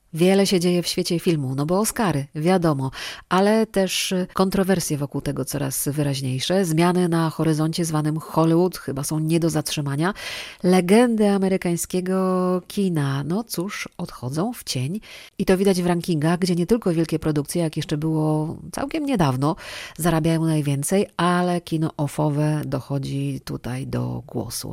Wiele się dzieje w świecie filmu, no bo Oscary, wiadomo, ale też kontrowersje wokół tego coraz wyraźniejsze. Zmiany na horyzoncie zwanym Hollywood chyba są nie do zatrzymania. Legendy amerykańskiego kina, no cóż, odchodzą w cień i to widać w rankingach, gdzie nie tylko wielkie produkcje, jak jeszcze było całkiem niedawno, zarabiają najwięcej, ale kino offowe dochodzi tutaj do głosu.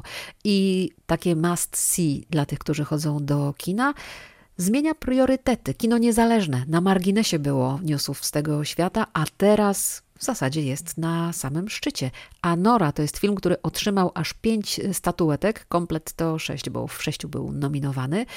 I takie must see dla tych, którzy chodzą do kina, zmienia priorytety. Kino niezależne, na marginesie było newsów z tego świata, a teraz w zasadzie jest na samym szczycie. Anora to jest film, który otrzymał aż 5 statuetek, komplet to 6, bo w 6 był nominowany.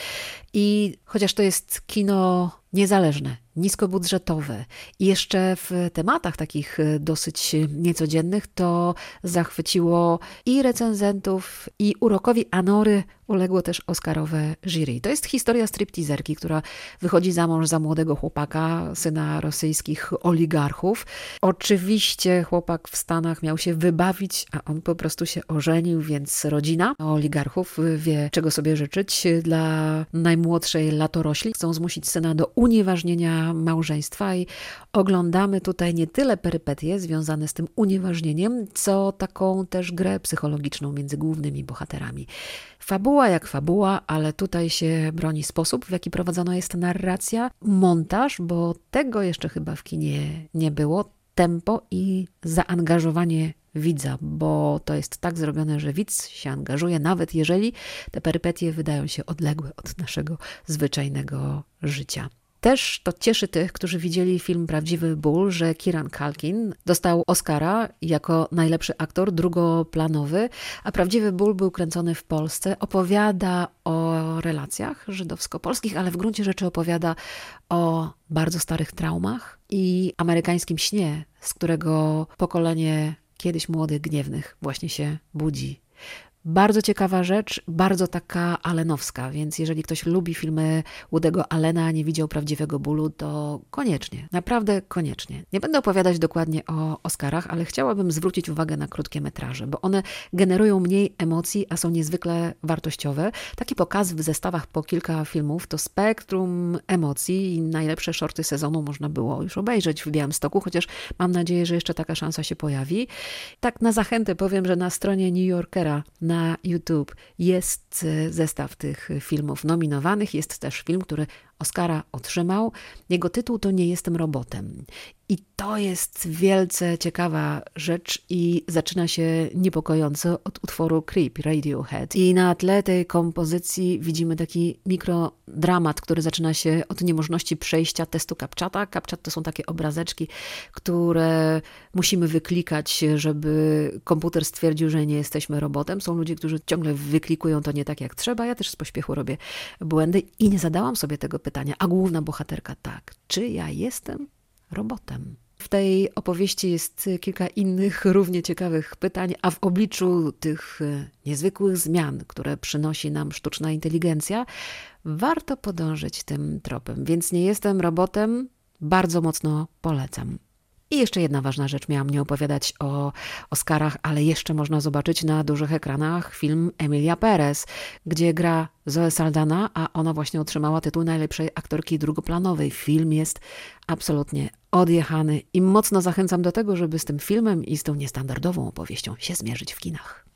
I chociaż to jest kino niezależne, niskobudżetowe i jeszcze w tematach takich dosyć niecodziennych, to zachwyciło i recenzentów, i urokowi Anory uległo też oscarowe jury. To jest historia stripteaserki, która wychodzi za mąż za młodego chłopaka, syna rosyjskich oligarchów. Oczywiście chłopak w Stanach miał się wybawić, a on po prostu się ożenił, więc rodzina oligarchów wie, czego sobie życzyć. Dla najmłodszej latorośli chcą zmusić syna do unieważnienia małżeństwa i oglądamy tutaj nie tyle perypetie związane z tym unieważnieniem, co taką też grę psychologiczną między głównymi bohaterami. Fabuła jak fabuła, ale tutaj się broni sposób, w jaki prowadzona jest narracja, montaż, bo tego jeszcze chyba w kinie nie było, tempo i zaangażowanie widza, bo to jest tak zrobione, że widz się angażuje, nawet jeżeli te perypetie wydają się odległe od naszego zwyczajnego życia. Też to cieszy tych, którzy widzieli film Prawdziwy ból, że Kieran Culkin dostał Oscara jako najlepszy aktor drugoplanowy, a Prawdziwy ból był kręcony w Polsce. Opowiada o relacjach żydowsko-polskich, ale w gruncie rzeczy opowiada o bardzo starych traumach i amerykańskim śnie, z którego pokolenie kiedyś młodych, gniewnych właśnie się budzi. Bardzo ciekawa rzecz, bardzo taka allenowska, więc jeżeli ktoś lubi filmy Woody'ego Allena, a nie widział Prawdziwego bólu, to koniecznie, naprawdę koniecznie. Nie będę opowiadać dokładnie o Oscarach, ale chciałabym zwrócić uwagę na krótkie metraże, bo one generują mniej emocji, a są niezwykle wartościowe. Taki pokaz w zestawach po kilka filmów to spektrum emocji i najlepsze shorty sezonu można było już obejrzeć w Białymstoku, chociaż mam nadzieję, że jeszcze taka szansa się pojawi. Tak na zachętę powiem, że na stronie New Yorkera na YouTube jest zestaw tych filmów nominowanych. Jest też film, który Oscara otrzymał. Jego tytuł to Nie jestem robotem. I to jest wielce ciekawa rzecz i zaczyna się niepokojąco od utworu Creep Radiohead. I na tle tej kompozycji widzimy taki mikrodramat, który zaczyna się od niemożności przejścia testu CAPTCHA. CAPTCHA to są takie obrazeczki, które musimy wyklikać, żeby komputer stwierdził, że nie jesteśmy robotem. Są ludzie, którzy ciągle wyklikują to nie tak jak trzeba. Ja też z pośpiechu robię błędy i nie zadałam sobie tego pytania, a główna bohaterka tak, czy ja jestem robotem? W tej opowieści jest kilka innych równie ciekawych pytań, a w obliczu tych niezwykłych zmian, które przynosi nam sztuczna inteligencja, warto podążyć tym tropem. Więc Nie jestem robotem, bardzo mocno polecam. I jeszcze jedna ważna rzecz, miałam nie opowiadać o Oscarach, ale jeszcze można zobaczyć na dużych ekranach film Emilia Perez, gdzie gra Zoe Saldana, a ona właśnie otrzymała tytuł najlepszej aktorki drugoplanowej. Film jest absolutnie odjechany i mocno zachęcam do tego, żeby z tym filmem i z tą niestandardową opowieścią się zmierzyć w kinach.